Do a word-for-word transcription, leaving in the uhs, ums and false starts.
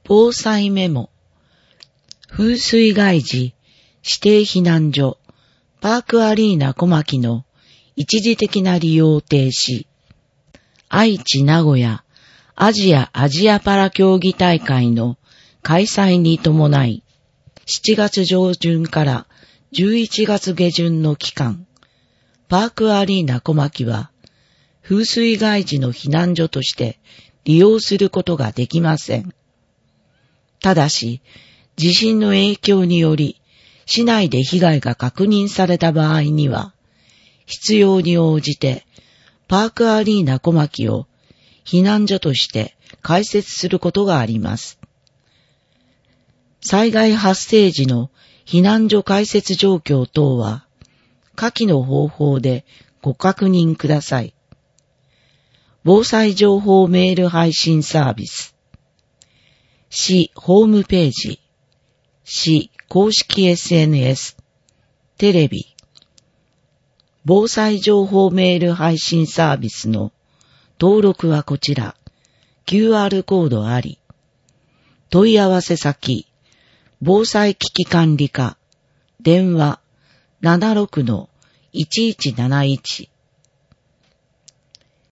防災メモ。風水害時指定避難所パークアリーナ小牧の一時的な利用停止。愛知名古屋アジアアジアパラ競技大会の開催に伴い、しちがつ上旬からじゅういちがつ下旬の期間、パークアリーナ小牧は風水害時の避難所として利用することができません。ただし、地震の影響により、市内で被害が確認された場合には、必要に応じて、パークアリーナ小牧を避難所として開設することがあります。災害発生時の避難所開設状況等は、下記の方法でご確認ください。防災情報メール配信サービス。市ホームページ、市公式 エスエヌエス、テレビ、防災情報メール配信サービスの登録はこちら、キューアール コードあり、問い合わせ先、防災危機管理課、電話 ななじゅうろくのいちいちなないち